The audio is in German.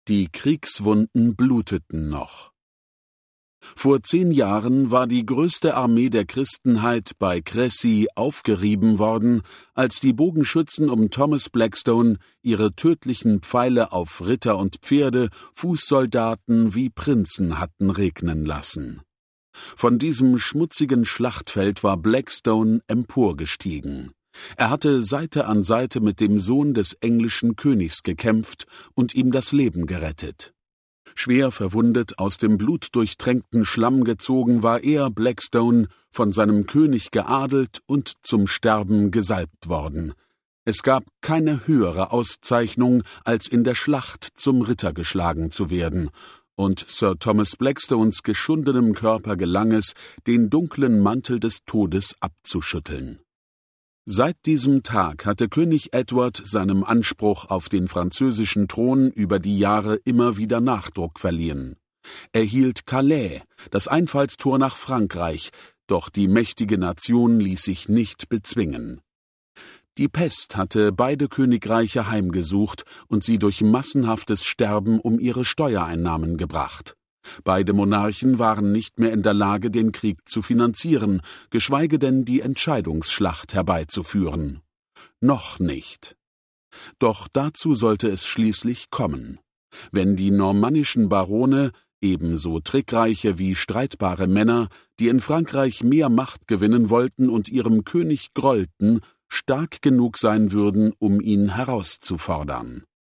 Die Kriegswunden bluteten noch. Vor 10 Jahren war die größte Armee der Christenheit bei Crécy aufgerieben worden, als die Bogenschützen um Thomas Blackstone ihre tödlichen Pfeile auf Ritter und Pferde, Fußsoldaten wie Prinzen hatten regnen lassen. Von diesem schmutzigen Schlachtfeld war Blackstone emporgestiegen. Er hatte Seite an Seite mit dem Sohn des englischen Königs gekämpft und ihm das Leben gerettet. Schwer verwundet, aus dem blutdurchtränkten Schlamm gezogen, war er, Blackstone, von seinem König geadelt und zum Sterben gesalbt worden. Es gab keine höhere Auszeichnung, als in der Schlacht zum Ritter geschlagen zu werden, und Sir Thomas Blackstones geschundenem Körper gelang es, den dunklen Mantel des Todes abzuschütteln. Seit diesem Tag hatte König Edward seinem Anspruch auf den französischen Thron über die Jahre immer wieder Nachdruck verliehen. Er hielt Calais, das Einfallstor nach Frankreich, doch die mächtige Nation ließ sich nicht bezwingen. Die Pest hatte beide Königreiche heimgesucht und sie durch massenhaftes Sterben um ihre Steuereinnahmen gebracht. Beide Monarchen waren nicht mehr in der Lage, den Krieg zu finanzieren, geschweige denn die Entscheidungsschlacht herbeizuführen. Noch nicht. Doch dazu sollte es schließlich kommen. Wenn die normannischen Barone, ebenso trickreiche wie streitbare Männer, die in Frankreich mehr Macht gewinnen wollten und ihrem König grollten, stark genug sein würden, um ihn herauszufordern.